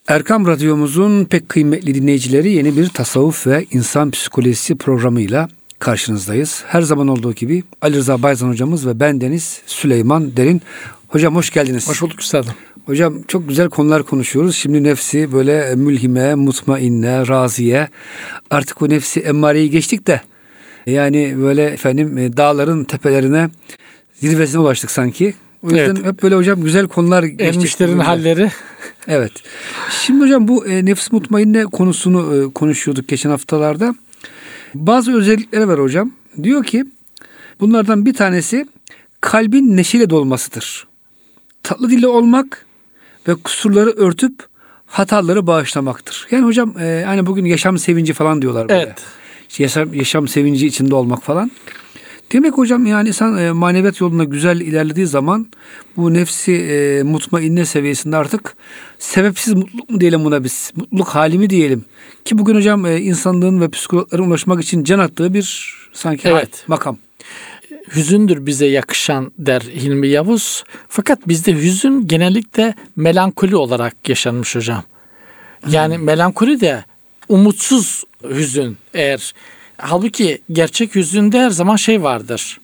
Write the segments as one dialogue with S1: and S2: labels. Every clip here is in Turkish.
S1: Erkam Radyomuzun pek kıymetli dinleyicileri, yeni bir tasavvuf ve insan psikolojisi programıyla karşınızdayız. Her zaman olduğu gibi Ali Rıza Bayzan hocamız ve bendeniz Süleyman Derin. Hocam hoş geldiniz.
S2: Hoş bulduk üstadım.
S1: Hocam çok güzel konular konuşuyoruz. Şimdi nefsi böyle mülhime, mutmainne, raziye. Artık o nefsi emmareyi geçtik de yani böyle efendim dağların tepelerine, zirvesine ulaştık sanki. O yüzden hep böyle hocam güzel konular geçtik.
S2: Ermişlerin halleri.
S1: Evet. Şimdi hocam bu nefs mutmainne konusunu konuşuyorduk geçen haftalarda. Bazı özellikleri var hocam. Diyor ki bunlardan bir tanesi kalbin neşeyle dolmasıdır. Tatlı dilli olmak ve kusurları örtüp hataları bağışlamaktır. Yani hocam hani bugün yaşam sevinci falan diyorlar böyle.
S2: Evet.
S1: Yaşam sevinci içinde olmak falan. Demek hocam yani insan maneviyat yolunda güzel ilerlediği zaman bu nefsi mutmainne seviyesinde artık sebepsiz mutluluk mu diyelim buna biz? Mutluluk hali mi diyelim? Ki bugün hocam insanlığın ve psikologların ulaşmak için can attığı bir sanki makam.
S2: Hüzündür bize yakışan der Hilmi Yavuz. Fakat bizde hüzün genellikle melankoli olarak yaşanmış hocam. Yani melankoli de umutsuz hüzün eğer. Halbuki gerçek hüzünde her zaman şey vardır.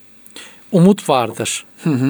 S2: Umut vardır.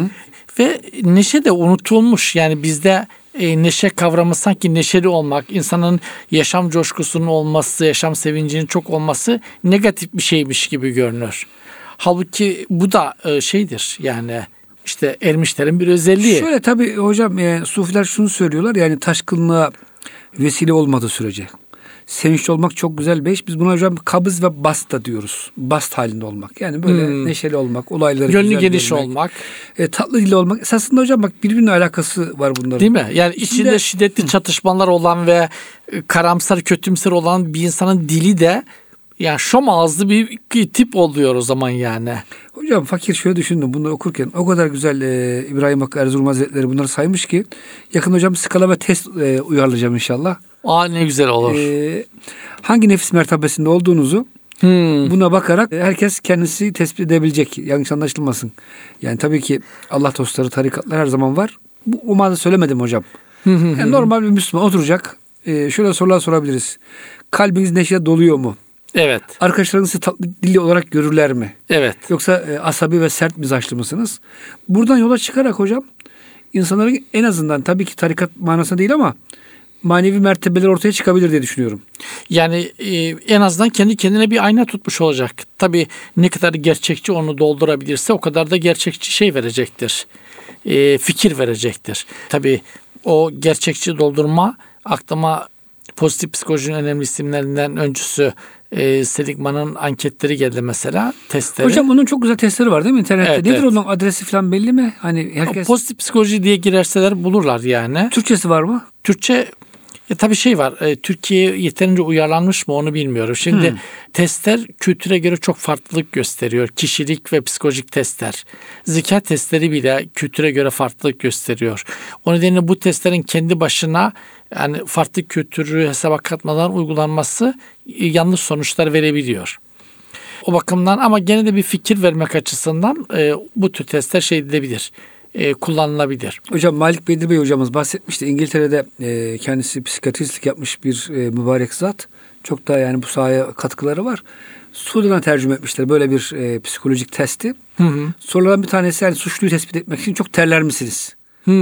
S2: Ve neşe de unutulmuş. Yani bizde neşe kavramı sanki neşeli olmak, insanın yaşam coşkusunun olması, yaşam sevincinin çok olması negatif bir şeymiş gibi görünür. Halbuki bu da şeydir yani işte ermişlerin bir özelliği.
S1: Şöyle tabii hocam sufiler şunu söylüyorlar, yani taşkınlığa vesile olmadığı sürece. Sevinçli olmak çok güzel bir iş. Biz buna hocam kabız ve bast da diyoruz. Bast halinde olmak. Yani böyle neşeli olmak, olayları
S2: gönlü
S1: güzel
S2: geniş
S1: görmek,
S2: olmak.
S1: Tatlı dilli olmak. Esasında hocam bak birbirine alakası var bunların.
S2: Değil mi? Yani içinde şiddetli çatışmalar olan ve karamsar, kötümser olan bir insanın dili de yani şom ağızlı bir tip oluyor o zaman yani.
S1: Hocam fakir şöyle düşündüm bunu okurken. O kadar güzel İbrahim Hakkı Erzurum Hazretleri bunları saymış ki yakın hocam skala ve test uyarlayacağım inşallah.
S2: Ne güzel olur.
S1: Hangi nefis mertebesinde olduğunuzu buna bakarak herkes kendisi tespit edebilecek. Yanlış anlaşılmasın. Yani tabii ki Allah dostları, tarikatlar her zaman var. Bu umadı söylemedim hocam. Yani normal bir Müslüman oturacak. Şöyle sorular sorabiliriz. Kalbiniz neşe doluyor mu?
S2: Evet.
S1: Arkadaşlarınız sizi tatlı dilli olarak görürler mi?
S2: Evet.
S1: Yoksa asabi ve sert mizaçlı mısınız? Buradan yola çıkarak hocam insanların en azından tabii ki tarikat manasında değil ama manevi mertebeler ortaya çıkabilir diye düşünüyorum.
S2: Yani en azından kendi kendine bir ayna tutmuş olacak. Tabii ne kadar gerçekçi onu doldurabilirse o kadar da gerçekçi şey verecektir. Fikir verecektir. Tabii o gerçekçi doldurma aklıma pozitif psikolojinin önemli isimlerinden öncüsü Seligman'ın anketleri geldi mesela, testleri.
S1: Hocam onun çok güzel testleri var değil mi internette?
S2: Evet,
S1: Nedir onun adresi falan belli mi? Hani herkes...
S2: Pozitif psikoloji diye girerseler bulurlar yani.
S1: Türkçesi var mı?
S2: Türkçe tabii şey var. Türkiye'ye yeterince uyarlanmış mı onu bilmiyorum. Şimdi testler kültüre göre çok farklılık gösteriyor. Kişilik ve psikolojik testler. Zeka testleri bile kültüre göre farklılık gösteriyor. O nedenle bu testlerin kendi başına yani farklı kültürü hesaba katmadan uygulanması yanlış sonuçlar verebiliyor. O bakımdan ama gene de bir fikir vermek açısından bu tür testler şey edilebilir. Kullanılabilir.
S1: Hocam Malik Bedir Bey hocamız bahsetmişti. İngiltere'de kendisi psikiyatristlik yapmış bir mübarek zat. Çok da yani bu sahaya katkıları var. Sudan'a tercüme etmişler böyle bir psikolojik testi. Sorulardan bir tanesi yani suçluyu tespit etmek için çok terler misiniz?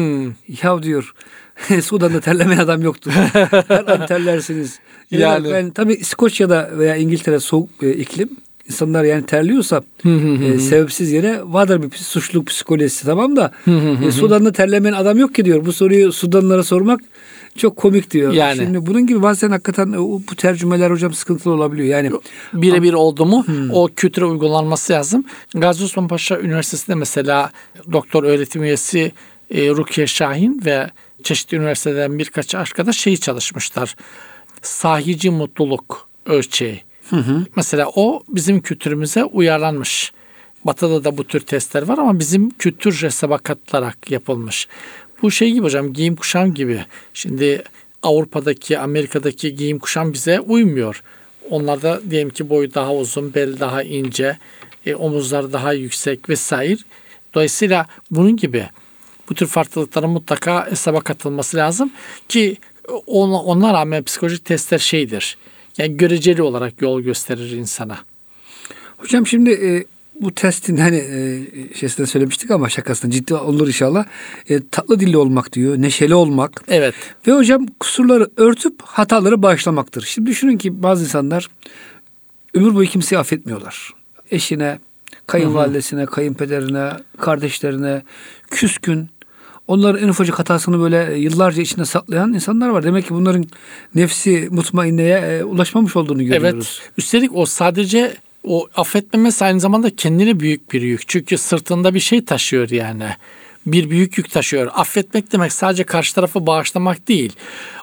S1: Ya diyor Sudan'da terlemeyen adam yoktur. Her an terlersiniz. Yani tabii İskoçya'da veya İngiltere soğuk iklim. İnsanlar yani terliyorsa sebepsiz yere vardır bir suçluluk psikolojisi, tamam da Sudan'da terlemeyen adam yok ki diyor. Bu soruyu Sudanlılara sormak çok komik diyor. Yani. Şimdi bunun gibi bazen hakikaten bu tercümeler hocam sıkıntılı olabiliyor. Yani
S2: birebir oldu mu o kültüre uygulanması lazım. Gazi Osman Paşa Üniversitesi'nde mesela doktor öğretim üyesi Rukiye Şahin ve çeşitli üniversiteden birkaç arkadaş çalışmışlar. Sahici mutluluk ölçeği. Mesela o bizim kültürümüze uyarlanmış. Batı'da da bu tür testler var ama bizim kültür hesaba katılarak yapılmış. Bu şey gibi hocam, giyim kuşam gibi. Şimdi Avrupa'daki, Amerika'daki giyim kuşam bize uymuyor. Onlarda diyelim ki boy daha uzun, bel daha ince, omuzlar daha yüksek vesaire. Dolayısıyla bunun gibi bu tür farklılıkların mutlaka hesaba katılması lazım ki ona rağmen psikolojik testler şeydir. Yani göreceli olarak yol gösterir insana.
S1: Hocam şimdi bu testin hani şeysinden söylemiştik ama şakasında ciddi olur inşallah. Tatlı dilli olmak diyor, neşeli olmak.
S2: Evet.
S1: Ve hocam kusurları örtüp hataları bağışlamaktır. Şimdi düşünün ki bazı insanlar ömür boyu kimseyi affetmiyorlar. Eşine, kayınvalidesine, kayınpederine, kardeşlerine küskün. Onların en ufacık hatasını böyle yıllarca içinde saklayan insanlar var. Demek ki bunların nefsi mutmainneye ulaşmamış olduğunu görüyoruz.
S2: Evet. Üstelik o sadece o affetmemesi aynı zamanda kendine büyük bir yük. Çünkü sırtında bir şey taşıyor yani. Bir büyük yük taşıyor. Affetmek demek sadece karşı tarafı bağışlamak değil.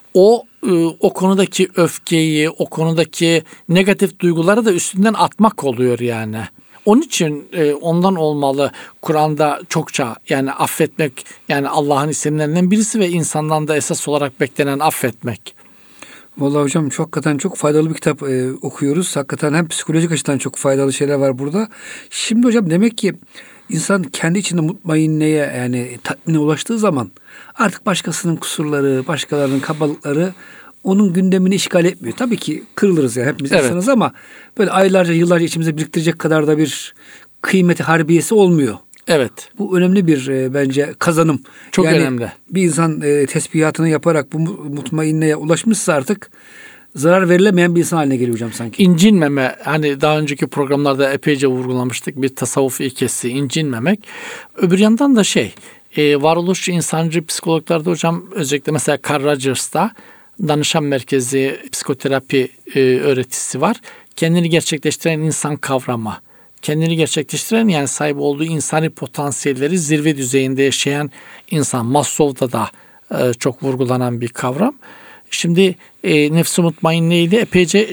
S2: O konudaki öfkeyi, o konudaki negatif duyguları da üstünden atmak oluyor yani. Onun için ondan olmalı Kur'an'da çokça yani affetmek yani Allah'ın isimlerinden birisi ve insandan da esas olarak beklenen affetmek.
S1: Vallahi hocam hakikaten çok faydalı bir kitap okuyoruz. Hakikaten hem psikolojik açıdan çok faydalı şeyler var burada. Şimdi hocam demek ki insan kendi içinde mutmainneye yani tatmine ulaştığı zaman artık başkasının kusurları, başkalarının kabalıkları onun gündemini işgal etmiyor. Tabii ki kırılırız yani hepimiz insanız ama böyle aylarca yıllarca içimize biriktirecek kadar da bir kıymeti harbiyesi olmuyor.
S2: Evet.
S1: Bu önemli bir bence kazanım.
S2: Çok
S1: yani
S2: önemli.
S1: Bir insan tesbihatını yaparak bu mutmainneye ulaşmışsa artık zarar verilemeyen bir insan haline geliyor hocam sanki.
S2: İncinmeme, hani daha önceki programlarda epeyce vurgulamıştık bir tasavvuf ilkesi, incinmemek. Öbür yandan da varoluşçu insancı psikologlarda hocam özellikle mesela Carl Rogers'ta danışan merkezi psikoterapi öğretisi var. Kendini gerçekleştiren insan kavramı. Kendini gerçekleştiren yani sahip olduğu insani potansiyelleri zirve düzeyinde yaşayan insan. Maslow'da da çok vurgulanan bir kavram. Şimdi nefs-i mutmainneyle epeyce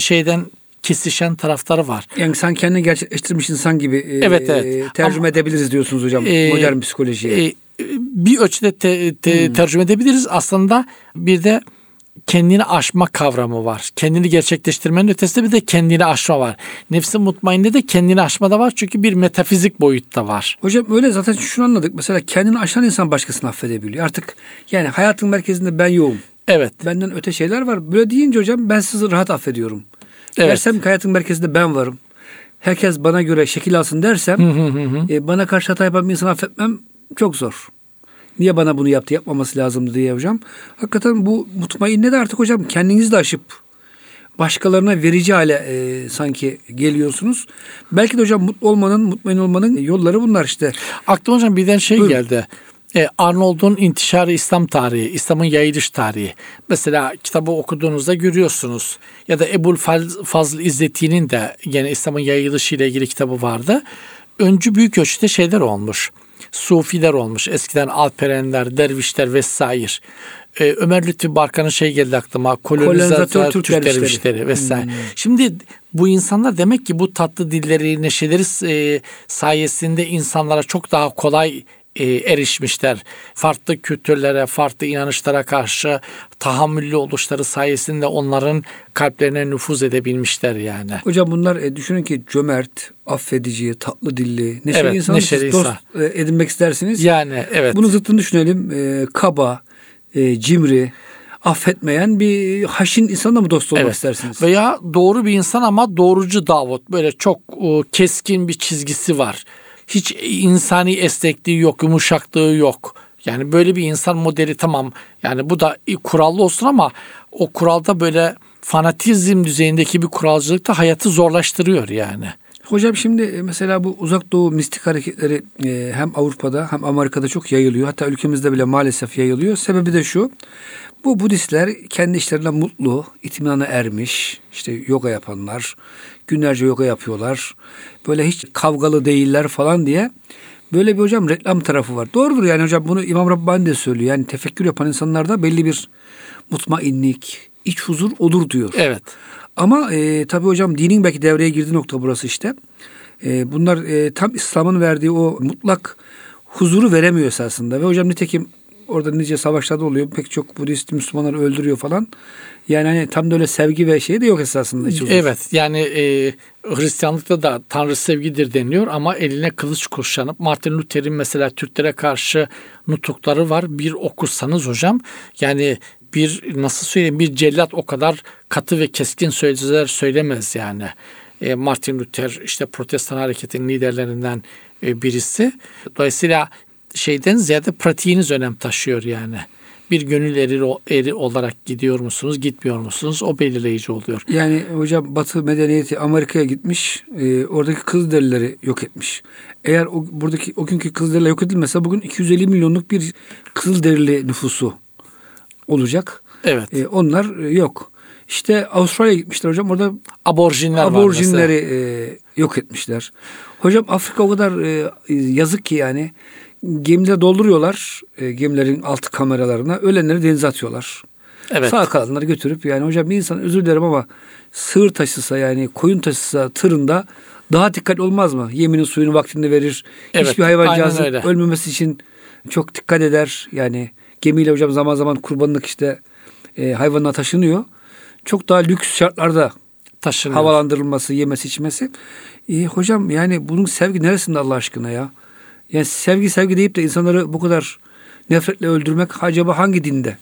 S2: kesişen tarafları var.
S1: Yani sen kendini gerçekleştirmiş insan gibi
S2: evet.
S1: tercüme edebiliriz diyorsunuz hocam modern psikolojiye.
S2: Bir ölçüde tercüme edebiliriz. Aslında bir de kendini aşma kavramı var. Kendini gerçekleştirmenin ötesinde bir de kendini aşma var. Nefs-i mutmainne de kendini aşma da var çünkü bir metafizik boyut da var.
S1: Hocam öyle zaten şunu anladık. Mesela kendini aşan insan başkasını affedebiliyor. Artık yani hayatın merkezinde ben yoğum.
S2: Evet.
S1: Benden öte şeyler var. Böyle deyince hocam ben sizi rahat affediyorum.
S2: Evet.
S1: Dersem ki hayatın merkezinde ben varım. Herkes bana göre şekil alsın dersem bana karşı hata yapan bir insanı affetmem çok zor. Niye bana bunu yaptı, yapmaması lazımdı diye hocam. Hakikaten bu mutmainne de artık hocam kendinizi de aşıp başkalarına verici hale sanki geliyorsunuz. Belki de hocam mutlu olmanın, mutmain olmanın yolları bunlar işte.
S2: Aklıma hocam birden geldi. Arnold'un İntişarı İslam Tarihi, İslam'ın yayılış tarihi. Mesela kitabı okuduğunuzda görüyorsunuz. Ya da Ebul Fazl İzzeti'nin de gene İslam'ın yayılışı ile ilgili kitabı vardı. Öncü büyük ölçüde şeyler olmuş. Sufiler olmuş. Eskiden Alperenler, dervişler vesaire. Ömer Lütfi Barkan'ın geldi aklıma. Kolonizatör Türk dervişleri vesaire. Şimdi bu insanlar demek ki bu tatlı dilleri, neşeleri sayesinde insanlara çok daha kolay erişmişler. Farklı kültürlere, farklı inanışlara karşı tahammüllü oluşları sayesinde onların kalplerine nüfuz edebilmişler yani.
S1: Hocam bunlar düşünün ki cömert, affedici, tatlı dilli, neşeli insanı dost edinmek istersiniz.
S2: Yani evet.
S1: Bunun zıttını düşünelim. Kaba, cimri, affetmeyen bir haşin insanla mı dost olmak istersiniz?
S2: Veya doğru bir insan ama doğrucu Davut. Böyle çok keskin bir çizgisi var. Hiç insani esnekliği yok, yumuşaklığı yok. Yani böyle bir insan modeli tamam. Yani bu da kurallı olsun ama o kuralda böyle fanatizm düzeyindeki bir kuralcılık da hayatı zorlaştırıyor yani.
S1: Hocam şimdi mesela bu uzak doğu mistik hareketleri hem Avrupa'da hem Amerika'da çok yayılıyor. Hatta ülkemizde bile maalesef yayılıyor. Sebebi de şu. Bu Budistler kendi işlerine mutlu, itminana ermiş, işte yoga yapanlar, günlerce yoga yapıyorlar. Böyle hiç kavgalı değiller falan diye. Böyle bir hocam reklam tarafı var. Doğrudur yani hocam bunu İmam Rabbani de söylüyor. Yani tefekkür yapan insanlarda belli bir mutmainlik, iç huzur olur diyor.
S2: Evet.
S1: Ama tabii hocam dinin belki devreye girdiği nokta burası işte. Bunlar tam İslam'ın verdiği o mutlak huzuru veremiyor esasında. Ve hocam nitekim orada nice savaşlarda oluyor. Pek çok Budist Müslümanları öldürüyor falan. Yani hani tam da öyle sevgi ve şey de yok esasında.
S2: Evet yani Hristiyanlıkta da Tanrı sevgidir deniliyor ama eline kılıç kuşanıp Martin Luther'in mesela Türklere karşı nutukları var. Bir okursanız hocam yani bir nasıl söyleyeyim bir cellat o kadar katı ve keskin sözler söylemez yani. Martin Luther işte Protestan hareketinin liderlerinden birisi. Dolayısıyla şeyden ziyade pratiğiniz önem taşıyor yani. Bir gönül eri olarak gidiyor musunuz, gitmiyor musunuz? O belirleyici oluyor.
S1: Yani hocam Batı medeniyeti Amerika'ya gitmiş, oradaki Kızılderilileri yok etmiş. Eğer o günkü Kızılderililer yok edilmese bugün 250 milyonluk bir Kızılderili nüfusu olacak.
S2: Evet.
S1: Onlar yok. İşte Avustralya'ya gitmişler hocam. Orada aborjinleri yok etmişler. Hocam Afrika o kadar yazık ki yani. Gemileri dolduruyorlar. Gemilerin altı kameralarına. Ölenleri denize atıyorlar.
S2: Evet.
S1: Sağ kalanları götürüp yani hocam bir insan özür dilerim ama sığır taşısa yani koyun taşısa tırında daha dikkatli olmaz mı? Yeminin suyunu vaktinde verir.
S2: Evet,
S1: Hiçbir hayvancağızın
S2: aynen öyle.
S1: ölmemesi için çok dikkat eder. Yani gemiyle hocam zaman zaman kurbanlık işte hayvanına taşınıyor. Çok daha lüks şartlarda
S2: Taşınıyor.
S1: havalandırılması, yemesi, içmesi. Hocam yani bunun sevgi neresinde Allah aşkına ya? Yani sevgi deyip de insanları bu kadar nefretle öldürmek acaba hangi dinde?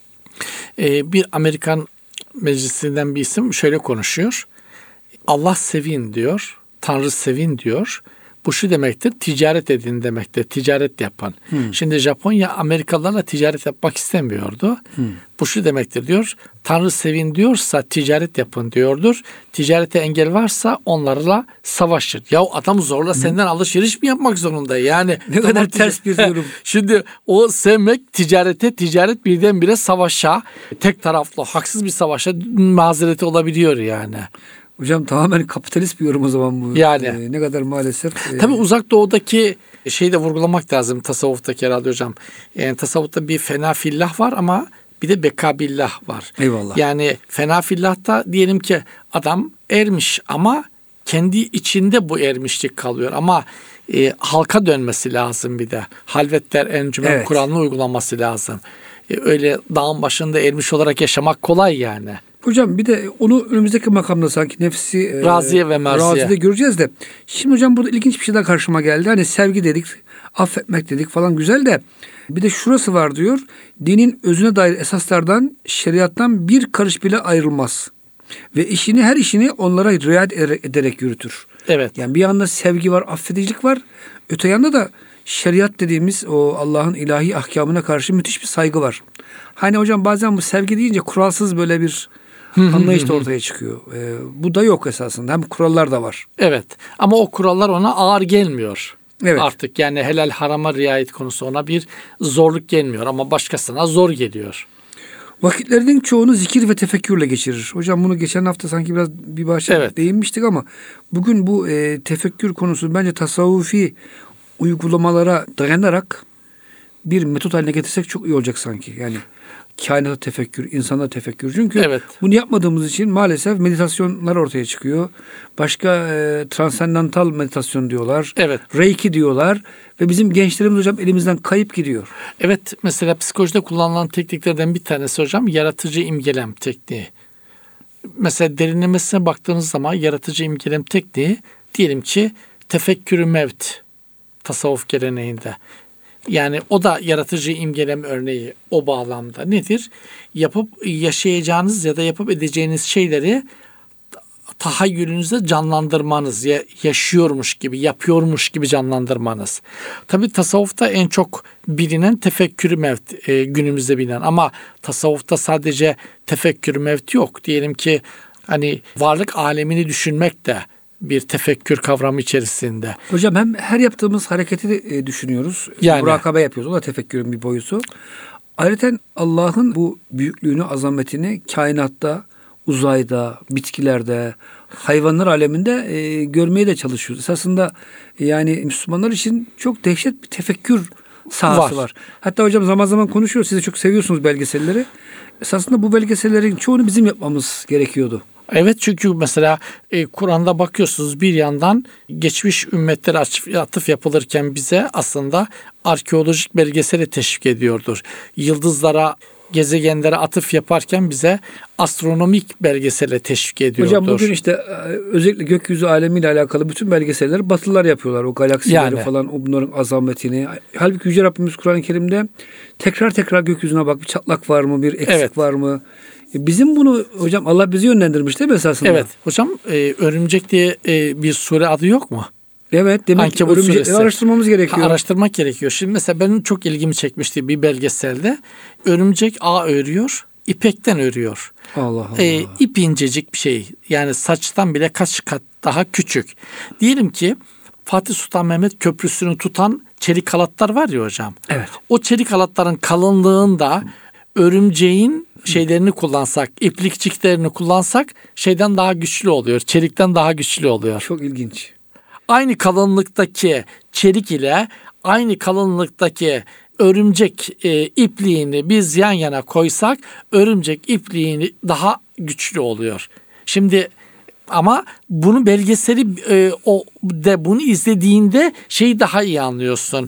S2: Bir Amerikan meclisinden bir isim şöyle konuşuyor. Allah sevin diyor, Tanrı sevin diyor. Bu şu demektir, ticaret edin demektir, ticaret yapan. Şimdi Japonya Amerikalılarla ticaret yapmak istemiyordu. Bu şu demektir diyor, Tanrı sevin diyorsa ticaret yapın diyordur. Ticarete engel varsa onlarla savaşır. Ya adam zorla senden alışveriş mi yapmak zorunda? Yani
S1: Ne kadar ters bir durum.
S2: Şimdi o sevmek ticaret birdenbire savaşa, tek taraflı haksız bir savaşa mazereti olabiliyor yani.
S1: Hocam tamamen kapitalist bir yorum o zaman bu.
S2: Yani.
S1: Ne kadar maalesef.
S2: Tabii uzak doğudaki şeyi de vurgulamak lazım tasavvuftaki herhalde hocam. Yani tasavvufta bir fena fillah var ama bir de bekabillah var.
S1: Eyvallah.
S2: Yani fena fillahta diyelim ki adam ermiş ama kendi içinde bu ermişlik kalıyor. Ama halka dönmesi lazım bir de. Halvetler encümen
S1: Evet.
S2: Kur'an'ı uygulaması lazım. Öyle dağın başında ermiş olarak yaşamak kolay yani.
S1: Hocam bir de onu önümüzdeki makamda sanki nefsi
S2: Raziye ve merziye.
S1: Raziye'de göreceğiz de. Şimdi hocam burada ilginç bir şey daha karşıma geldi. Hani sevgi dedik, affetmek dedik falan güzel de bir de şurası var diyor. Dinin özüne dair esaslardan, şeriattan bir karış bile ayrılmaz. Ve her işini onlara riayet ederek yürütür.
S2: Evet.
S1: Yani bir yanda sevgi var, affedicilik var. Öte yanda da şeriat dediğimiz o Allah'ın ilahi ahkamına karşı müthiş bir saygı var. Hani hocam bazen bu sevgi deyince kuralsız böyle bir anlayış da ortaya çıkıyor. Bu da yok esasında. Hem kurallar da var.
S2: Evet ama o kurallar ona ağır gelmiyor.
S1: Evet.
S2: Artık yani helal harama riayet konusu ona bir zorluk gelmiyor ama başkasına zor geliyor.
S1: Vakitlerinin çoğunu zikir ve tefekkürle geçirir. Hocam bunu geçen hafta sanki biraz bir başta değinmiştik ama bugün bu tefekkür konusu bence tasavvufi uygulamalara dayanarak bir metot haline getirsek çok iyi olacak sanki. Yani kainata tefekkür, insana tefekkür. Çünkü bunu yapmadığımız için maalesef meditasyonlar ortaya çıkıyor. Başka transandantal meditasyon diyorlar.
S2: Evet.
S1: Reiki diyorlar. Ve bizim gençlerimiz hocam elimizden kayıp gidiyor.
S2: Evet, mesela psikolojide kullanılan tekniklerden bir tanesi hocam yaratıcı imgelem tekniği. Mesela derinlemesine baktığınız zaman yaratıcı imgelem tekniği diyelim ki tefekkürü mevt tasavvuf geleneğinde. Yani o da yaratıcı imgelem örneği o bağlamda nedir? Yapıp yaşayacağınız ya da yapıp edeceğiniz şeyleri tahayyülünüzde canlandırmanız, yaşıyormuş gibi, yapıyormuş gibi canlandırmanız. Tabii tasavvufta en çok bilinen tefekkür mevt günümüzde bilinen ama tasavvufta sadece tefekkür mevt yok. Diyelim ki hani varlık alemini düşünmek de bir tefekkür kavramı içerisinde.
S1: Hocam hem her yaptığımız hareketi de düşünüyoruz.
S2: Yani.
S1: Murakabe yapıyoruz. O da tefekkürün bir boyutu. Ayrıca Allah'ın bu büyüklüğünü, azametini kainatta, uzayda, bitkilerde, hayvanlar aleminde görmeye de çalışıyoruz. Esasında yani Müslümanlar için çok dehşet bir tefekkür sahası var. Hatta hocam zaman zaman konuşuyoruz. Siz de çok seviyorsunuz belgeselleri. Esasında bu belgesellerin çoğunu bizim yapmamız gerekiyordu.
S2: Evet, çünkü mesela Kur'an'da bakıyorsunuz bir yandan geçmiş ümmetlere atıf yapılırken bize aslında arkeolojik belgeseli teşvik ediyordur. Yıldızlara gezegenlere atıf yaparken bize astronomik belgesele teşvik ediyordur.
S1: Hocam bugün işte özellikle gökyüzü alemiyle alakalı bütün belgeselleri Batılılar yapıyorlar. O galaksileri falan, bunların azametini. Halbuki Yüce Rabbimiz Kur'an-ı Kerim'de tekrar gökyüzüne bak, bir çatlak var mı, bir eksik var mı? Bizim bunu hocam Allah bizi yönlendirmiş değil mi esasında?
S2: Evet hocam, örümcek diye bir sure adı yok mu?
S1: Evet, demek ki örümcekleri araştırmamız gerekiyor.
S2: Araştırmak gerekiyor. Şimdi mesela benim çok ilgimi çekmişti bir belgeselde. Örümcek ağ örüyor, ipekten örüyor.
S1: Allah Allah.
S2: İp incecik bir şey. Yani saçtan bile kaç kat daha küçük. Diyelim ki Fatih Sultan Mehmet Köprüsü'nü tutan çelik halatlar var ya hocam.
S1: Evet.
S2: O çelik halatların kalınlığında örümceğin şeylerini kullansak, iplikçiklerini kullansak şeyden daha güçlü oluyor. Çelikten daha güçlü oluyor.
S1: Çok ilginç.
S2: Aynı kalınlıktaki çelik ile aynı kalınlıktaki örümcek ipliğini biz yan yana koysak örümcek ipliğini daha güçlü oluyor. Şimdi ama bunu belgeseli bunu izlediğinde şeyi daha iyi anlıyorsun.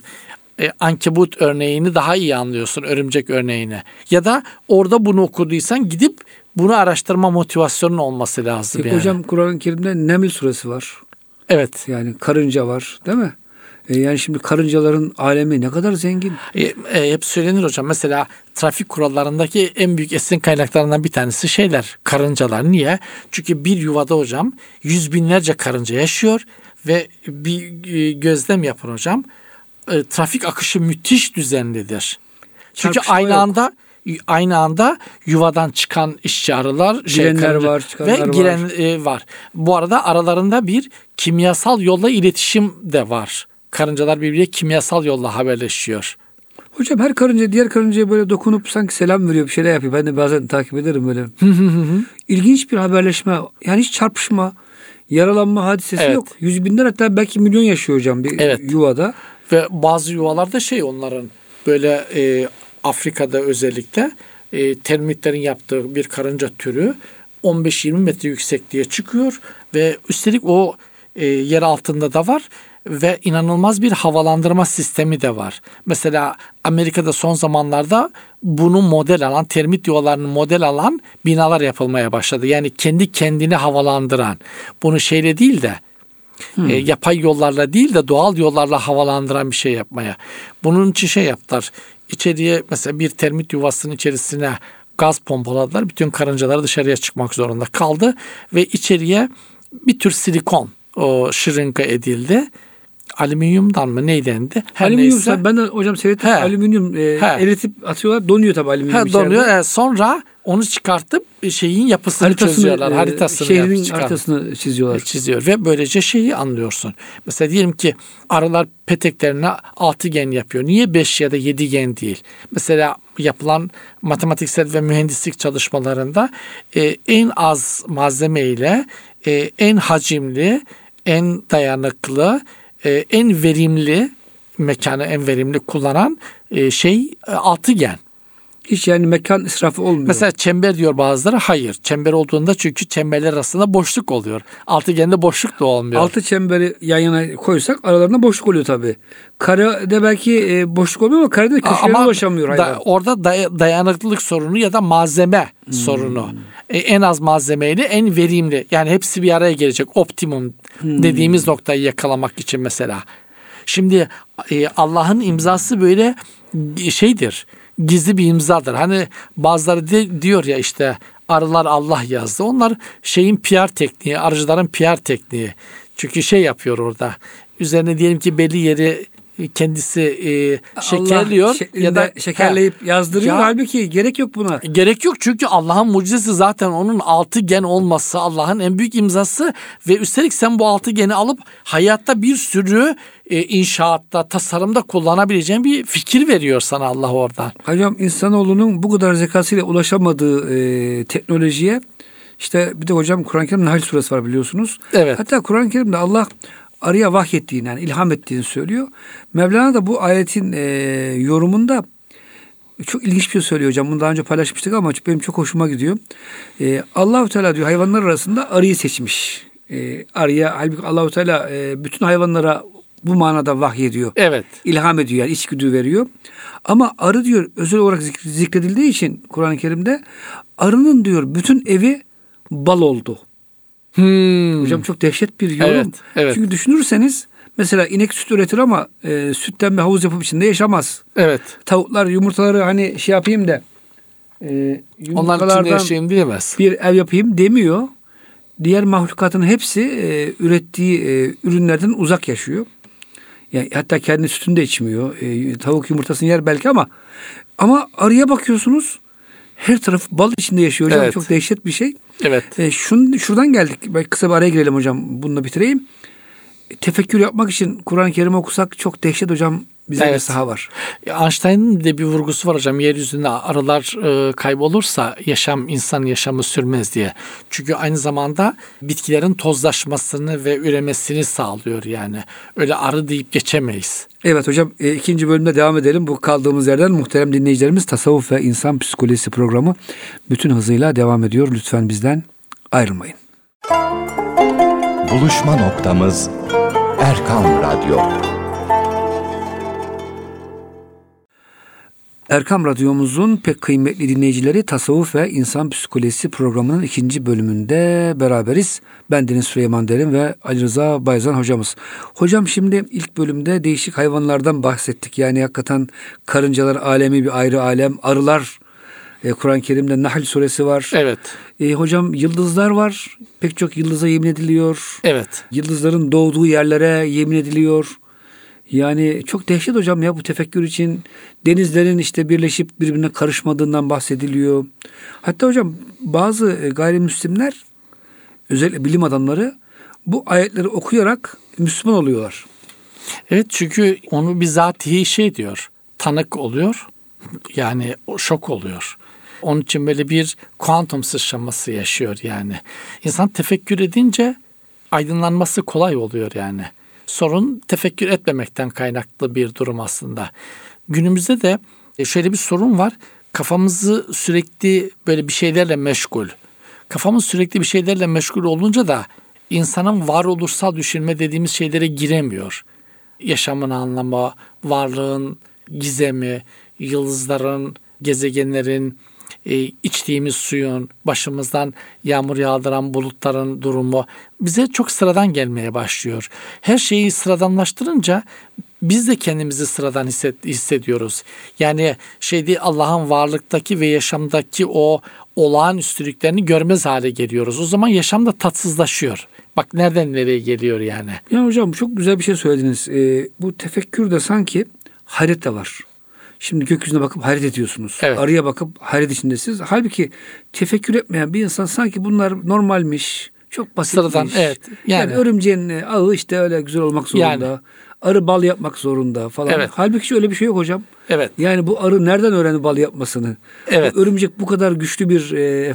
S2: Ankebut örneğini daha iyi anlıyorsun, örümcek örneğini. Ya da orada bunu okuduysan gidip bunu araştırma motivasyonun olması lazım. Yani.
S1: Hocam Kur'an-ı Kerim'de Neml suresi var.
S2: Evet.
S1: Yani karınca var değil mi? Yani şimdi karıncaların alemi ne kadar zengin.
S2: Hep söylenir hocam. Mesela trafik kurallarındaki en büyük esin kaynaklarından bir tanesi karıncalar. Niye? Çünkü bir yuvada hocam 100 binlerce karınca yaşıyor ve bir gözlem yapın hocam. Trafik akışı müthiş düzenlidir. Çünkü
S1: Çarpışma
S2: aynı anda yuvadan çıkan işçi arılar,
S1: girenler var, çıkanlar
S2: ve giren var. Bu arada aralarında bir kimyasal yolla iletişim de var. Karıncalar birbiriyle kimyasal yolla haberleşiyor.
S1: Hocam her karınca diğer karıncaya böyle dokunup sanki selam veriyor, bir şeyler yapıyor. Ben de bazen takip ederim böyle. İlginç bir haberleşme. Yani hiç çarpışma, yaralanma hadisesi yok. 100 binler hatta belki milyon yaşıyor hocam bir yuvada.
S2: Ve bazı yuvalarda onların böyle Afrika'da özellikle termitlerin yaptığı bir karınca türü 15-20 metre yüksekliğe çıkıyor ve üstelik o yer altında da var ve inanılmaz bir havalandırma sistemi de var. Mesela Amerika'da son zamanlarda bunu model alan, termit yuvalarını model alan binalar yapılmaya başladı. Yani kendi kendini havalandıran, bunu şeyle değil de yapay yollarla değil de doğal yollarla havalandıran bir şey yapmaya. Bunun için yaptılar. İçeriye mesela bir termit yuvasının içerisine gaz pompaladılar. Bütün karıncalar dışarıya çıkmak zorunda kaldı ve içeriye bir tür silikon şırınga edildi. Alüminyumdan mı neydendi?
S1: Alüminyum, ben de hocam seyrettim. Alüminyum eritip atıyorlar. Donuyor tabii alüminyum içeride.
S2: Donuyor. Sonra onu çıkartıp şeyin yapısını çözüyorlar.
S1: Şehrin haritasını çiziyorlar.
S2: Çiziyor ve böylece şeyi anlıyorsun. Mesela diyelim ki arılar peteklerine 6 gen yapıyor. Niye 5 ya da 7 gen değil? Mesela yapılan matematiksel ve mühendislik çalışmalarında en az malzeme ile en hacimli, en dayanıklı, en verimli mekanı en verimli kullanan altıgen.
S1: Hiç yani mekan israfı olmuyor.
S2: Mesela çember diyor bazıları. Hayır. Çember olduğunda çünkü çemberler arasında boşluk oluyor. Altıgende boşluk da olmuyor.
S1: 6 çemberi yan yana koysak aralarında boşluk oluyor tabii. Karede belki boşluk olmuyor ama karede köşelerine ulaşamıyor hayvan.
S2: Orada dayanıklılık sorunu ya da malzeme sorunu. En az malzemeyle en verimli. Yani hepsi bir araya gelecek. Optimum dediğimiz noktayı yakalamak için mesela. Şimdi Allah'ın imzası böyle gizli bir imzadır. Hani bazıları diyor ya arılar Allah yazdı. Onlar PR tekniği, arıcıların PR tekniği. Çünkü yapıyor orada. Üzerine diyelim ki belli yeri kendisi şekerliyor
S1: ya da şekerleyip yazdırıyor. Halbuki gerek yok buna.
S2: Gerek yok çünkü Allah'ın mucizesi zaten onun 6 gen olması Allah'ın en büyük imzası ve üstelik sen bu 6 geni alıp hayatta bir sürü inşaatta, tasarımda kullanabileceğin bir fikir veriyor sana Allah oradan.
S1: Hocam insanoğlunun bu kadar zekasıyla ulaşamadığı teknolojiye bir de hocam Kur'an-ı Kerim'de Nahl suresi var biliyorsunuz.
S2: Evet.
S1: Hatta Kur'an-ı Kerim'de Allah arıya vahyettiğini yani ilham ettiğini söylüyor. Mevlana da bu ayetin yorumunda çok ilginç bir şey söylüyor hocam. Bunu daha önce paylaşmıştık ama benim çok hoşuma gidiyor. Allah-u Teala diyor hayvanlar arasında arıyı seçmiş. Arıya halbuki Allah-u Teala bütün hayvanlara bu manada vahyediyor.
S2: Evet.
S1: İlham ediyor yani içgüdü veriyor. Ama arı diyor özel olarak zikredildiği için Kur'an-ı Kerim'de arının diyor bütün evi bal oldu. Hocam çok dehşet bir yorum.
S2: Evet, evet.
S1: Çünkü düşünürseniz mesela inek süt üretir ama sütten bir havuz yapıp içinde yaşamaz.
S2: Evet.
S1: Tavuklar yumurtaları hani şey yapayım da
S2: Onlar içinde yaşayayım diyemez.
S1: bir ev yapayım demiyor. Diğer mahlukatın hepsi ürettiği ürünlerden uzak yaşıyor. Yani hatta kendi sütünü de içmiyor. Tavuk yumurtasını yer belki ama arıya bakıyorsunuz her taraf bal içinde yaşıyor hocam.
S2: Evet.
S1: Çok dehşet bir şey.
S2: Evet.
S1: Şuradan geldik. Ben kısa bir araya girelim hocam. Bununla bitireyim. Tefekkür yapmak için Kur'an-ı Kerim okusak çok dehşet hocam. Bize bir saha var.
S2: Einstein'ın de bir vurgusu var hocam. Yeryüzünde arılar kaybolursa insan yaşamı sürmez diye. Çünkü aynı zamanda bitkilerin tozlaşmasını ve üremesini sağlıyor yani. Öyle arı deyip geçemeyiz.
S1: Evet hocam, ikinci bölümde devam edelim. Bu kaldığımız yerden muhterem dinleyicilerimiz Tasavvuf ve İnsan Psikolojisi programı bütün hızıyla devam ediyor. Lütfen bizden ayrılmayın.
S3: Buluşma noktamız Erkam Radyo.
S1: Erkam Radyomuzun pek kıymetli dinleyicileri Tasavvuf ve İnsan Psikolojisi programının ikinci bölümünde beraberiz. Ben Deniz Süleyman Derin ve Ali Rıza Bayzan hocamız. Hocam şimdi ilk bölümde değişik hayvanlardan bahsettik. Yani hakikaten karıncalar alemi bir ayrı alem. Arılar, Kur'an-ı Kerim'de Nahl suresi var.
S2: Evet.
S1: Hocam yıldızlar var. Pek çok yıldıza yemin ediliyor.
S2: Evet.
S1: Yıldızların doğduğu yerlere yemin ediliyor. Yani çok dehşet hocam ya bu tefekkür için. Denizlerin işte birleşip birbirine karışmadığından bahsediliyor. Hatta hocam bazı gayrimüslimler, özellikle bilim adamları bu ayetleri okuyarak Müslüman oluyorlar.
S2: Evet, çünkü onu bizatihi diyor. Tanık oluyor. Yani o şok oluyor. Onun için böyle bir kuantum sıçraması yaşıyor yani. İnsan tefekkür edince aydınlanması kolay oluyor yani. Sorun tefekkür etmemekten kaynaklı bir durum aslında. Günümüzde de şöyle bir sorun var. Kafamızı sürekli böyle bir şeylerle meşgul. Kafamız sürekli bir şeylerle meşgul olunca da insanın varoluşsal düşünme dediğimiz şeylere giremiyor. Yaşamın anlamı, varlığın gizemi, yıldızların, gezegenlerin, içtiğimiz suyun, başımızdan yağmur yağdıran bulutların durumu bize çok sıradan gelmeye başlıyor. Her şeyi sıradanlaştırınca biz de kendimizi sıradan hissediyoruz. Yani Allah'ın varlıktaki ve yaşamdaki o olağanüstülüklerini görmez hale geliyoruz. O zaman yaşam da tatsızlaşıyor. Bak nereden nereye geliyor yani.
S1: Ya hocam çok güzel bir şey söylediniz. Bu tefekkürde sanki hayret de var. Şimdi gökyüzüne bakıp hayret ediyorsunuz.
S2: Evet.
S1: Arıya bakıp hayret içindesiniz. Halbuki tefekkür etmeyen bir insan sanki bunlar normalmiş, çok basitmiş.
S2: Sıradan, evet.
S1: Yani örümceğin ağı işte öyle güzel olmak zorunda.
S2: Yani.
S1: Arı bal yapmak zorunda falan.
S2: Evet.
S1: Halbuki öyle bir şey yok hocam.
S2: Evet.
S1: Yani bu arı nereden öğrendi bal yapmasını?
S2: Evet.
S1: Bu örümcek bu kadar güçlü bir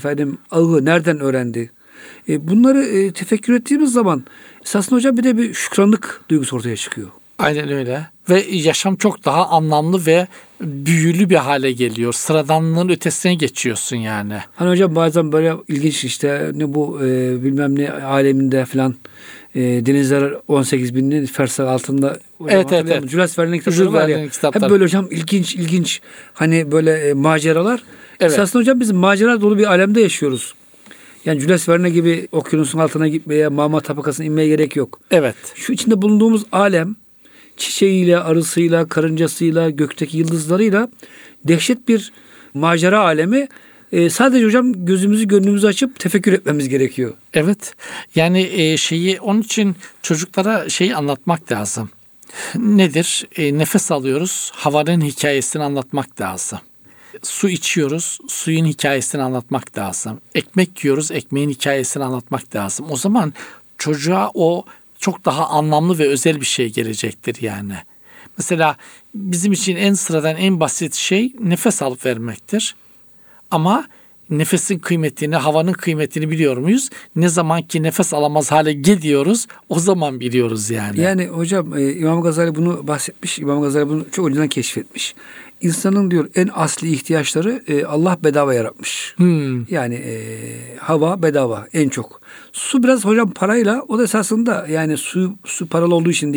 S1: ağı nereden öğrendi? Bunları tefekkür ettiğimiz zaman esasında hocam bir de bir şükranlık duygusu ortaya çıkıyor.
S2: Aynen öyle. Ve yaşam çok daha anlamlı ve büyülü bir hale geliyor. Sıradanlığın ötesine geçiyorsun yani.
S1: Hani hocam bazen böyle ilginç işte ne bu bilmem ne aleminde falan denizler 18 bin fersah altında.
S2: Evet.
S1: Jules Verne'in kitapları var ya. Hep böyle hocam ilginç hani böyle maceralar.
S2: Evet.
S1: Esasında hocam biz macera dolu bir alemde yaşıyoruz. Yani Jules Verne gibi okyanusun altına gitmeye, mağma tabakasına inmeye gerek yok.
S2: Evet.
S1: Şu içinde bulunduğumuz alem çiçeğiyle, arısıyla, karıncasıyla, gökteki yıldızlarıyla dehşet bir macera alemi. Sadece hocam gözümüzü, gönlümüzü açıp tefekkür etmemiz gerekiyor.
S2: Evet. Yani onun için çocuklara anlatmak lazım. Nedir? Nefes alıyoruz. Havanın hikayesini anlatmak lazım. Su içiyoruz. Suyun hikayesini anlatmak lazım. Ekmek yiyoruz. Ekmeğin hikayesini anlatmak lazım. O zaman çocuğa o çok daha anlamlı ve özel bir şey gelecektir yani. Mesela bizim için en sıradan, en basit şey nefes alıp vermektir. Ama nefesin kıymetini, havanın kıymetini biliyor muyuz? Ne zaman ki nefes alamaz hale geliyoruz, o zaman biliyoruz yani.
S1: Yani hocam İmam Gazali bunu bahsetmiş. İmam Gazali bunu çok önceden keşfetmiş. İnsanın diyor en asli ihtiyaçları Allah bedava yaratmış. Yani hava bedava en çok. Su biraz hocam parayla, o da esasında yani su paralı olduğu için değil.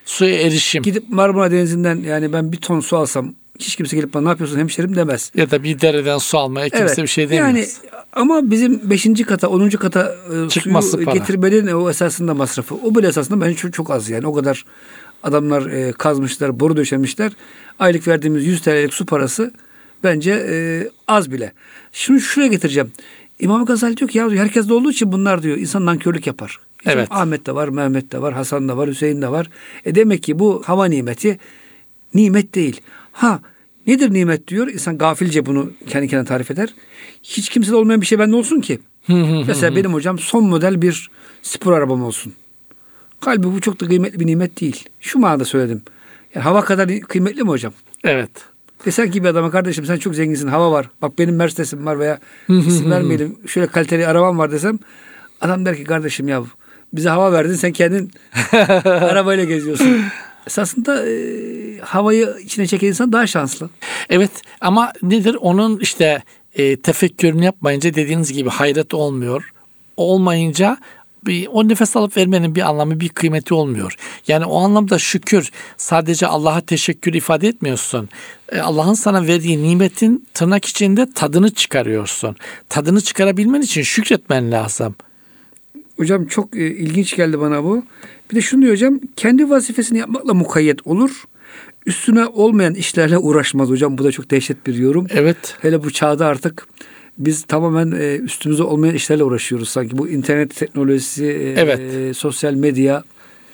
S2: Suya erişim.
S1: Gidip Marmara Denizi'nden yani ben bir ton su alsam hiç kimse gelip bana ne yapıyorsun hemşerim demez.
S2: Ya da bir dereden su almaya kimse bir şey demez.
S1: Yani ama bizim 5. kata 10. kata
S2: Çıkması
S1: suyu
S2: para.
S1: getirmenin o esasında masrafı. O bile esasında bence çok az yani. O kadar adamlar kazmışlar, boru döşemişler. Aylık verdiğimiz 100 TL'lik su parası bence az bile. Şunu şuraya getireceğim. İmam Gazali diyor ki ya diyor, herkes de olduğu için bunlar diyor insan nankörlük yapar.
S2: Evet.
S1: Ahmet de var, Mehmet de var, Hasan da var, Hüseyin de var. Demek ki bu hava nimeti nimet değil. Nedir nimet diyor? İnsan gafilce bunu kendi kendine tarif eder. Hiç kimsede olmayan bir şey bende olsun ki. Mesela benim hocam son model bir spor arabam olsun. Kalbi bu çok da kıymetli bir nimet değil. Şu manada söyledim. Yani hava kadar kıymetli mi hocam?
S2: Evet.
S1: Desen ki bir adama kardeşim sen çok zenginsin, hava var. Bak benim Mercedes'im var veya isim vermeyelim. Şöyle kaliteli arabam var desem. Adam der ki kardeşim ya bize hava verdin sen kendin arabayla geziyorsun. Esasında havayı içine çeken insan daha şanslı.
S2: Evet ama nedir? Onun işte tefekkürünü yapmayınca dediğiniz gibi hayret olmuyor. Olmayınca o nefes alıp vermenin bir anlamı, bir kıymeti olmuyor. Yani o anlamda şükür sadece Allah'a teşekkür ifade etmiyorsun. Allah'ın sana verdiği nimetin tırnak içinde tadını çıkarıyorsun. Tadını çıkarabilmen için şükretmen lazım.
S1: Hocam çok ilginç geldi bana bu. Bir de şunu diyor hocam, kendi vazifesini yapmakla mukayyet olur. Üstüne olmayan işlerle uğraşmaz hocam. Bu da çok dehşet bir yorum.
S2: Evet.
S1: Hele bu çağda artık biz tamamen üstümüze olmayan işlerle uğraşıyoruz sanki. Bu internet teknolojisi,
S2: Evet.
S1: Sosyal medya.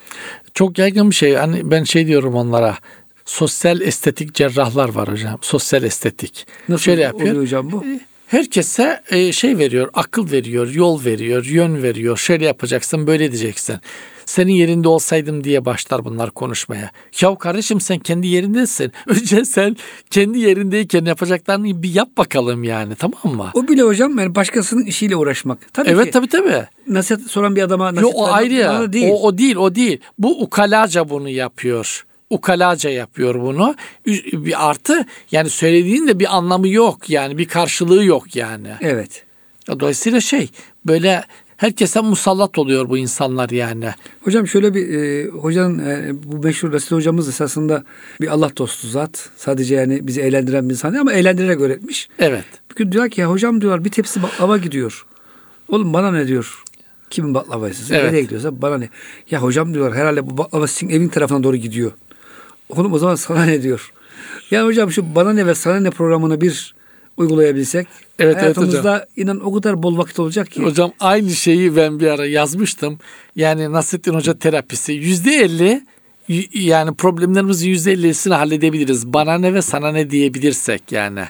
S2: Çok yaygın bir şey. Hani ben diyorum onlara. Sosyal estetik cerrahlar var hocam. Sosyal estetik.
S1: Nasıl
S2: Şöyle yapıyor.
S1: oluyor hocam bu?
S2: Herkese veriyor, akıl veriyor, yol veriyor, yön veriyor. Şöyle yapacaksın, böyle edeceksin. Senin yerinde olsaydım diye başlar bunlar konuşmaya. Ya kardeşim sen kendi yerindesin. Önce sen kendi yerindeyken yapacaklarını bir yap bakalım yani, tamam mı?
S1: O bile hocam yani başkasının işiyle uğraşmak. Tabii
S2: Evet
S1: ki.
S2: Tabii.
S1: Nasihat soran bir adama nasihat
S2: O ayrı ya.
S1: değil.
S2: O değil. Bu ukalaca bunu yapıyor. Ukalaca yapıyor bunu. Bir artı yani söylediğin de bir anlamı yok yani, bir karşılığı yok yani.
S1: Evet.
S2: Dolayısıyla böyle herkese musallat oluyor bu insanlar yani.
S1: Hocam şöyle bir hocanın bu meşhur Resul hocamız esasında bir Allah dostu zat. Sadece yani bizi eğlendiren bir insan değil ama eğlendirerek öğretmiş.
S2: Evet.
S1: Bir gün diyor ki ya hocam diyorlar bir tepsi baklava gidiyor. Oğlum bana ne diyor? Kimin baklavası?
S2: Evet.
S1: Nereye gidiyorsa bana ne? Ya hocam diyorlar herhalde bu baklava sizin evin tarafına doğru gidiyor. Oğlum o zaman sana ne diyor? Yani hocam şu bana ne ve sana ne programını bir uygulayabilsek hayatımızda
S2: hocam.
S1: inan o kadar bol vakit olacak ki.
S2: Hocam aynı şeyi ben bir ara yazmıştım. Yani Nasrettin Hoca terapisi %50 yani problemlerimizin %50'sini halledebiliriz. Bana ne ve sana ne diyebilirsek yani.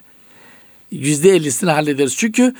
S2: %50'sini hallederiz. Çünkü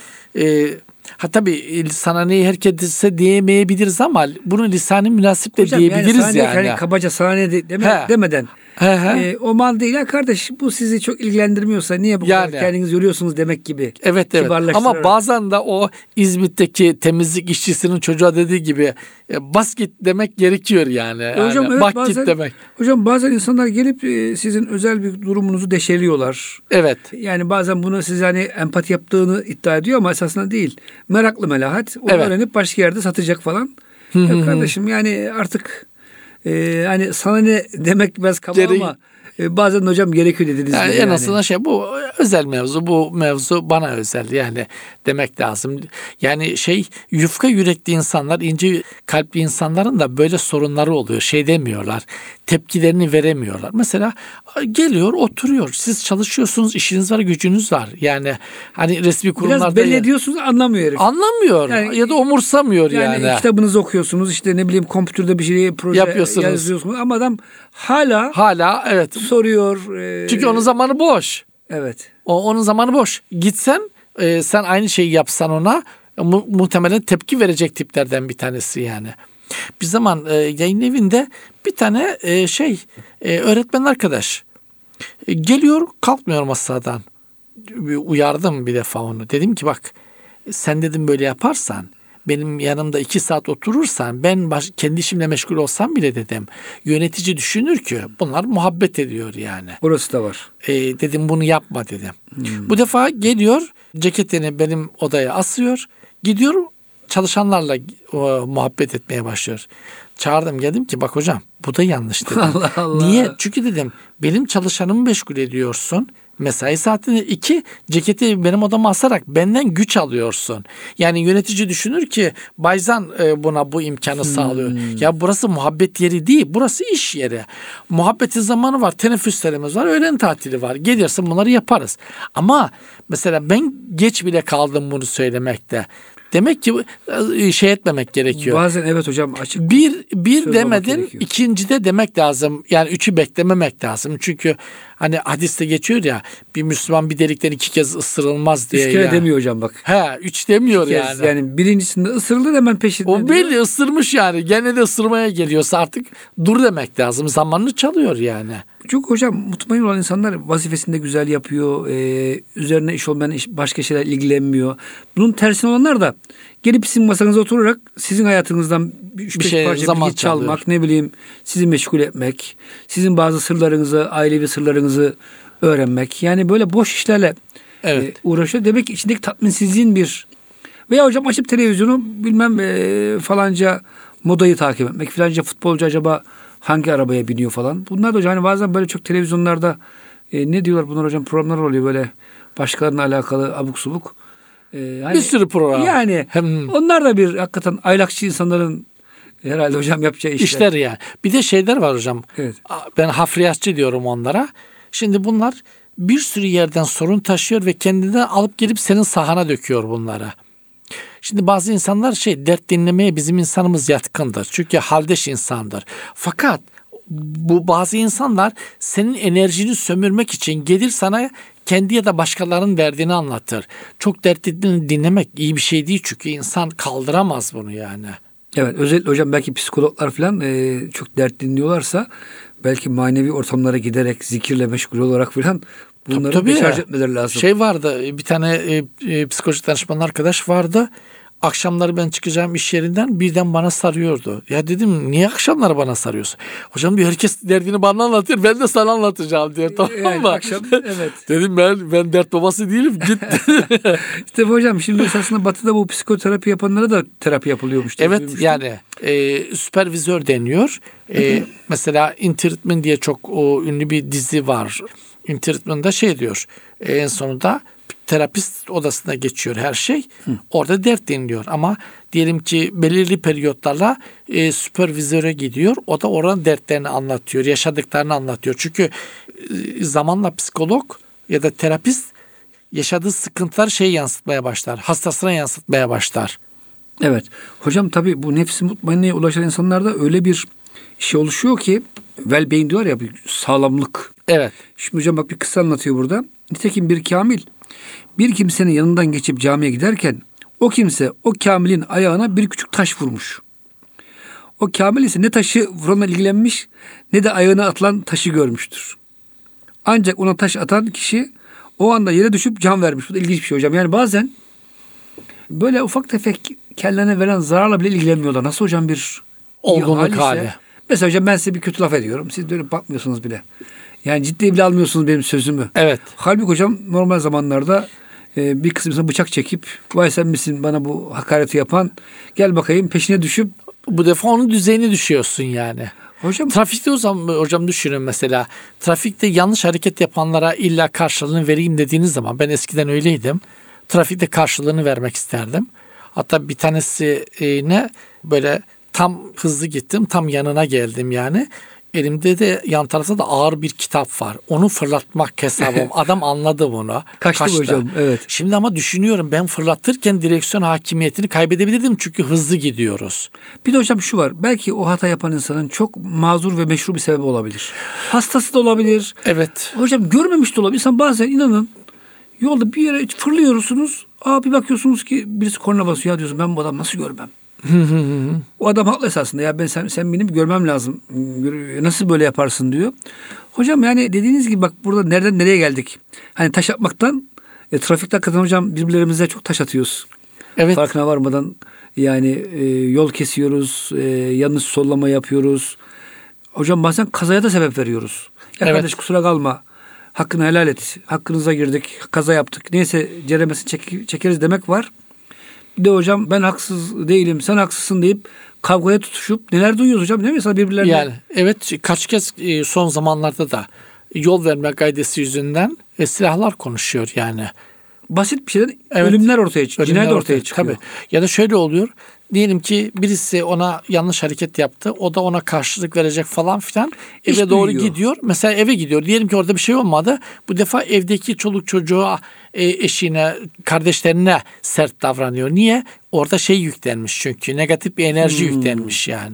S2: tabii sana neyi herkese diyemeyebiliriz ama bunu lisan-ı münasiple
S1: hocam,
S2: diyebiliriz yani.
S1: Kabaca sana ne demeden. O mal değil ya kardeş bu sizi çok ilgilendirmiyorsa niye bu kadar kendiniz yoruyorsunuz demek gibi.
S2: Evet. Ama bazen de o İzmit'teki temizlik işçisinin çocuğa dediği gibi bas git demek gerekiyor yani.
S1: Hocam evet,
S2: bak git demek.
S1: Hocam bazen insanlar gelip sizin özel bir durumunuzu deşeliyorlar.
S2: Evet.
S1: Yani bazen bunu siz hani empati yaptığını iddia ediyor ama esasında değil. Meraklı melahat. Onu öğrenip başka yerde satacak falan. Kardeşim yani artık hani sana ne demek biraz kaba ama bazen hocam gerekiyor dediniz.
S2: Yani en azından bu özel mevzu, bu mevzu bana özel yani demek lazım. Yani yufka yürekli insanlar, ince kalpli insanların da böyle sorunları oluyor. Demiyorlar, tepkilerini veremiyorlar. Mesela geliyor, oturuyor. Siz çalışıyorsunuz, işiniz var, gücünüz var. Yani hani resmi kurumlarda
S1: biraz belli ediyorsunuz, anlamıyor herif.
S2: Anlamıyor yani, ya da umursamıyor yani.
S1: Yani kitabınızı okuyorsunuz, işte ne bileyim kompütürde bir şey proje yazıyorsunuz ama adam hala
S2: evet
S1: soruyor.
S2: Çünkü onun zamanı boş.
S1: Evet.
S2: Onun zamanı boş. Gitsen sen aynı şeyi yapsan ona muhtemelen tepki verecek tiplerden bir tanesi yani. Bir zaman yayın evinde bir tane öğretmen arkadaş geliyor, kalkmıyor masadan. Uyardım bir defa onu. Dedim ki bak sen dedim böyle yaparsan, benim yanımda 2 saat oturursan, ben kendi işimle meşgul olsam bile dedim yönetici düşünür ki bunlar muhabbet ediyor yani.
S1: Orası da var.
S2: Dedim bunu yapma dedim. Bu defa geliyor, ceketini benim odaya asıyor, gidiyor çalışanlarla muhabbet etmeye başlıyor. Çağırdım, geldim ki bak hocam bu da yanlış dedim.
S1: Allah Allah.
S2: Niye? Çünkü dedim benim çalışanımı meşgul ediyorsun. Mesai saatinde 2 ceketi benim odama asarak benden güç alıyorsun. Yani yönetici düşünür ki Bayzan buna bu imkanı sağlıyor. Ya burası muhabbet yeri değil. Burası iş yeri. Muhabbetin zamanı var. Teneffüslerimiz var. Öğlen tatili var. Gelirsin bunları yaparız. Ama mesela ben geç bile kaldım bunu söylemekte. Demek ki şey etmemek gerekiyor.
S1: Bazen evet hocam açık.
S2: Bir
S1: söz
S2: demedin,
S1: olmak gerekiyor.
S2: ikincide demek lazım. Yani 3'ü beklememek lazım. Çünkü hani hadiste geçiyor ya, bir Müslüman bir delikten 2 kez ısırılmaz diye.
S1: 3 kere
S2: ya.
S1: demiyor hocam bak.
S2: 3 demiyor
S1: 2 kez,
S2: yani.
S1: yani birincisinde ısırılır hemen peşinden.
S2: O belli ısırmış yani. Gene de ısırmaya geliyorsa artık dur demek lazım. Zamanını çalıyor yani.
S1: Çünkü hocam mutmain olan insanlar vazifesini de güzel yapıyor. Üzerine iş olmayan başka şeyler ilgilenmiyor. Bunun tersine olanlar da gelip sizin masanıza oturarak sizin hayatınızdan bir
S2: şey,
S1: parça
S2: zaman
S1: bilgi çalmak,
S2: çalıyor.
S1: ne bileyim sizi meşgul etmek, sizin bazı sırlarınızı, ailevi sırlarınızı öğrenmek. Yani böyle boş işlerle
S2: Evet.
S1: uğraşıyor. Demek ki içindeki tatminsizliğin bir veya hocam açıp televizyonu bilmem falanca modayı takip etmek, falanca futbolcu acaba hangi arabaya biniyor falan. Bunlar da hocam hani bazen böyle çok televizyonlarda ne diyorlar bunlar hocam, programlar oluyor böyle başkalarına alakalı abuk subuk. Hani,
S2: Bir sürü program.
S1: yani onlar da bir hakikaten aylakçı insanların herhalde hocam yapacağı işler.
S2: İşler yani. Bir de şeyler var hocam.
S1: Evet.
S2: Ben hafriyatçı diyorum onlara. Şimdi bunlar bir sürü yerden sorun taşıyor ve kendinden alıp gelip senin sahana döküyor bunlara. Şimdi bazı insanlar dert dinlemeye bizim insanımız yatkındır. Çünkü haldeş insandır. Fakat bu bazı insanlar senin enerjini sömürmek için gelir sana kendi ya da başkalarının derdini anlatır. Çok dertlerini dinlemek iyi bir şey değil çünkü insan kaldıramaz bunu yani.
S1: Evet, özellikle hocam belki psikologlar falan çok dert dinliyorlarsa belki manevi ortamlara giderek zikirle meşgul olarak falan bunları
S2: Tabii.
S1: deşarj etmeleri lazım.
S2: Vardı bir tane psikolojik danışman arkadaş vardı. Akşamları ben çıkacağım iş yerinden birden bana sarıyordu. Ya dedim niye akşamları bana sarıyorsun? Hocam diyor herkes derdini bana anlatıyor. Ben de sana anlatacağım diyor. Tamam
S1: Yani
S2: mı?
S1: akşam evet.
S2: Dedim ben dert babası değilim. Git.
S1: İşte hocam şimdi esasında Batı'da bu psikoterapi yapanlara da terapi yapılıyormuş.
S2: Evet
S1: Duymuştum.
S2: yani süpervizör deniyor. Mesela In Treatment diye çok ünlü bir dizi var. In Treatment'da diyor en sonunda terapist odasına geçiyor her şey. Orada dert dinliyor ama diyelim ki belirli periyotlarla süpervizöre gidiyor. O da oranın dertlerini anlatıyor, yaşadıklarını anlatıyor. Çünkü zamanla psikolog ya da terapist yaşadığı sıkıntılar yansıtmaya başlar. Hastasına yansıtmaya başlar.
S1: Evet. Hocam tabii bu nefsi mutmainneye ulaşan insanlarda öyle bir şey oluşuyor ki well-being diyorlar ya, bir sağlamlık.
S2: Evet.
S1: Şimdi hocam bak bir kıssa anlatıyor burada. Nitekim bir kamil bir kimsenin yanından geçip camiye giderken o kimse o kamilin ayağına bir küçük taş vurmuş. O kamil ise ne taşı vuranla ilgilenmiş ne de ayağına atılan taşı görmüştür. Ancak ona taş atan kişi o anda yere düşüp can vermiş. Bu da ilginç bir şey hocam. Yani bazen böyle ufak tefek kendilerine veren zararla bile ilgilenmiyorlar. Nasıl hocam bir
S2: Olgunluk hali.
S1: Mesela hocam ben size bir kötü laf ediyorum. Siz dönüp bakmıyorsunuz bile. Yani ciddiye bile almıyorsunuz benim sözümü.
S2: Evet.
S1: Halbuki hocam normal zamanlarda bir kısım insan bıçak çekip vay sen misin bana bu hakareti yapan, gel bakayım peşine düşüp
S2: Bu defa onun düzeyine düşüyorsun yani.
S1: hocam
S2: Trafikte hocam düşünün mesela. Trafikte yanlış hareket yapanlara illa karşılığını vereyim dediğiniz zaman, ben eskiden öyleydim. Trafikte karşılığını vermek isterdim. Hatta bir tanesine böyle tam hızlı gittim, tam yanına geldim yani. Elimde de yan tarafta da ağır bir kitap var. Onu fırlatmak hesabım. Adam anladı bunu.
S1: Kaçtı hocam, evet.
S2: Şimdi ama düşünüyorum, ben fırlatırken direksiyon hakimiyetini kaybedebilirdim çünkü hızlı gidiyoruz.
S1: bir de hocam şu var. Belki o hata yapan insanın çok mazur ve meşru bir sebebi olabilir. Hastası da olabilir.
S2: Evet.
S1: Hocam görmemiş de olabilir. İnsan bazen inanın yolda bir yere fırlıyorsunuz. Bir bakıyorsunuz ki birisi korna basıyor. Ya diyorsun ben bu adam nasıl görmem? O adam haklı esasında. Ya ben sen benim görmem lazım. Nasıl böyle yaparsın diyor. Hocam yani dediğiniz gibi bak burada nereden nereye geldik? Hani taş atmaktan trafikte hakikaten hocam birbirlerimize çok taş atıyoruz.
S2: Evet.
S1: Farkına varmadan yani yol kesiyoruz. Yanlış sollama yapıyoruz. Hocam bazen kazaya da sebep veriyoruz. Ya
S2: Evet.
S1: kardeş kusura kalma. Hakkını helal et. Hakkınıza girdik. Kaza yaptık. Neyse ceremesini çekeriz demek var. Bir de hocam ben haksız değilim, sen haksızsın deyip kavgaya tutuşup neler duyuyoruz hocam, değil mi? Mesela birbirlerine.
S2: Yani evet, kaç kez son zamanlarda da yol verme gaydesi yüzünden silahlar konuşuyor yani.
S1: Basit bir şeyden
S2: Evet.
S1: ölümler ortaya çıkıyor.
S2: Ölümler
S1: Cinayet ortaya çıkıyor.
S2: Tabii. Ya da şöyle oluyor. Diyelim ki birisi ona yanlış hareket yaptı. O da ona karşılık verecek falan filan.
S1: İş
S2: Eve doğru
S1: büyüyor.
S2: gidiyor. Mesela eve gidiyor. Diyelim ki orada bir şey olmadı. Bu defa evdeki çoluk çocuğa, eşine, kardeşlerine sert davranıyor. Niye? Orada şey yüklenmiş çünkü. Negatif bir enerji yüklenmiş yani.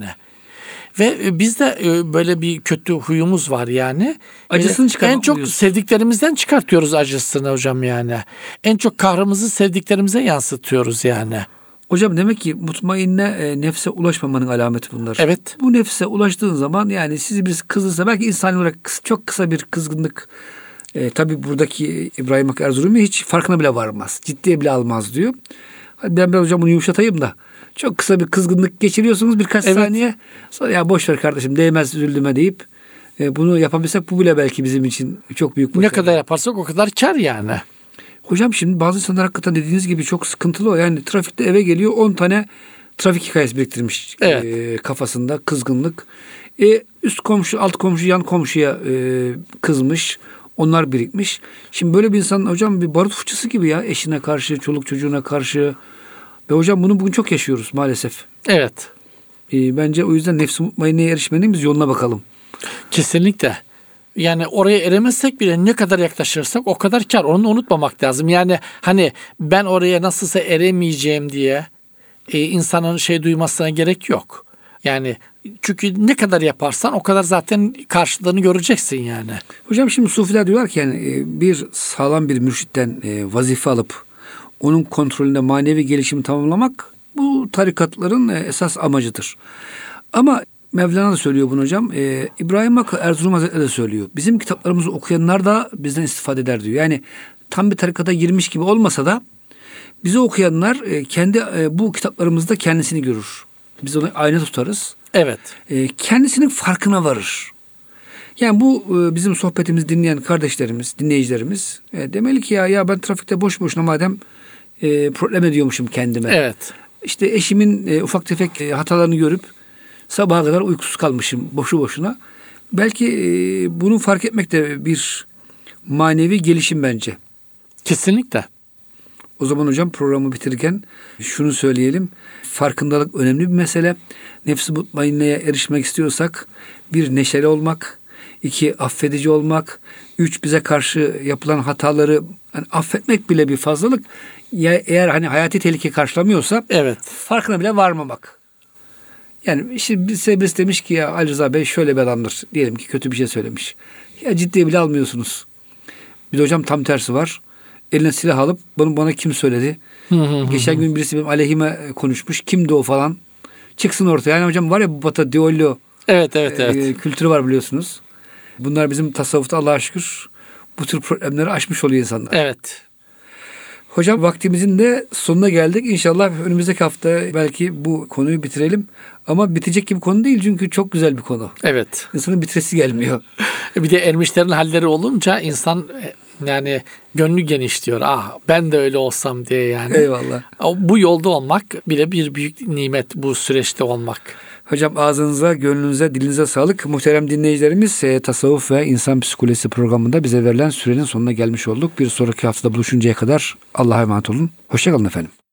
S2: Ve bizde böyle bir kötü huyumuz var yani.
S1: Acısını çıkarmak
S2: En çok
S1: diyorsun.
S2: sevdiklerimizden çıkartıyoruz acısını hocam yani. En çok kahrımızı sevdiklerimize yansıtıyoruz yani.
S1: Hocam demek ki mutmainne nefse ulaşmamanın alameti bunlar.
S2: Evet.
S1: Bu nefse ulaştığın zaman yani sizi birisi kızdırsa belki insan olarak çok kısa bir kızgınlık, tabii buradaki İbrahim Hakkı Erzurumi hiç farkına bile varmaz. Ciddiye bile almaz diyor. Hadi ben biraz hocam bunu yumuşatayım da. Çok kısa bir kızgınlık geçiriyorsunuz birkaç saniye. Sonra ya boş ver kardeşim, değmez üzüldüme deyip bunu yapabilsek bu bile belki bizim için çok büyük başarı.
S2: Ne kadar yaparsak o kadar kar yani.
S1: Hocam şimdi bazı insanlar hakikaten dediğiniz gibi çok sıkıntılı o. Yani trafikte eve geliyor 10 tane trafik hikayesi biriktirmiş
S2: Evet.
S1: kafasında, kızgınlık. Üst komşu, alt komşu, yan komşuya kızmış. Onlar birikmiş. Şimdi böyle bir insan hocam bir barut fıçısı gibi ya, eşine karşı, çoluk çocuğuna karşı. Ve hocam bunu bugün çok yaşıyoruz maalesef.
S2: Evet.
S1: Bence o yüzden nefs-i mutmainneye erişmenin biz yoluna bakalım.
S2: Kesinlikle. Yani oraya eremezsek bile ne kadar yaklaşırsak o kadar kar. Onu unutmamak lazım. Yani hani ben oraya nasılsa eremeyeceğim diye insanın şey duymasına gerek yok. Yani çünkü ne kadar yaparsan o kadar zaten karşılığını göreceksin yani.
S1: Hocam şimdi sufiler diyorlar ki yani bir sağlam bir mürşitten vazife alıp onun kontrolünde manevi gelişimi tamamlamak bu tarikatların esas amacıdır. Ama Mevlana da söylüyor bunu hocam. İbrahim Hakkı Erzurum Hazretleri de söylüyor. Bizim kitaplarımızı okuyanlar da bizden istifade eder diyor. Yani tam bir tarikata girmiş gibi olmasa da bizi okuyanlar kendi bu kitaplarımızda kendisini görür. Biz onu ayna tutarız.
S2: Evet.
S1: Kendisinin farkına varır. Yani bu bizim sohbetimizi dinleyen kardeşlerimiz, dinleyicilerimiz demeli ki ya ben trafikte boş boşuna madem problem ediyormuşum kendime.
S2: Evet.
S1: İşte eşimin ufak tefek hatalarını görüp sabaha kadar uykusuz kalmışım boşu boşuna. Belki bunu fark etmek de bir manevi gelişim bence.
S2: Kesinlikle.
S1: O zaman hocam programı bitirirken şunu söyleyelim. Farkındalık önemli bir mesele. Nefs-i mutmainneye erişmek istiyorsak 1. Neşeli olmak, 2. Affedici olmak, 3. Bize karşı yapılan hataları yani affetmek bile bir fazlalık. Ya eğer hani hayati tehlike karşılamıyorsa
S2: Evet.
S1: farkına bile varmamak. Yani işte birisi demiş ki ya Ali Rıza Bey şöyle bir adamdır. Diyelim ki kötü bir şey söylemiş. Ya ciddiye bile almıyorsunuz. Bir de hocam tam tersi var. Eline silah alıp bana kim söyledi? Geçen gün birisi benim aleyhime konuşmuş. Kimdi o falan? Çıksın ortaya. Yani hocam var ya bu Batı Diollo
S2: Evet.
S1: kültürü var biliyorsunuz. Bunlar bizim tasavvufta Allah'a şükür bu tür problemleri aşmış oluyor insanlar.
S2: Evet.
S1: Hocam vaktimizin de sonuna geldik. İnşallah önümüzdeki hafta belki bu konuyu bitirelim. Ama bitecek gibi konu değil çünkü çok güzel bir konu.
S2: Evet.
S1: İnsanın bitiresi gelmiyor.
S2: Bir de ermişlerin halleri olunca insan yani gönlü genişliyor. Ben de öyle olsam diye yani.
S1: Eyvallah.
S2: Bu yolda olmak bile bir büyük nimet, bu süreçte olmak.
S1: Hocam ağzınıza, gönlünüze, dilinize sağlık. Muhterem dinleyicilerimiz Tasavvuf ve İnsan Psikolojisi programında bize verilen sürenin sonuna gelmiş olduk. Bir sonraki haftada buluşuncaya kadar Allah'a emanet olun. Hoşça kalın efendim.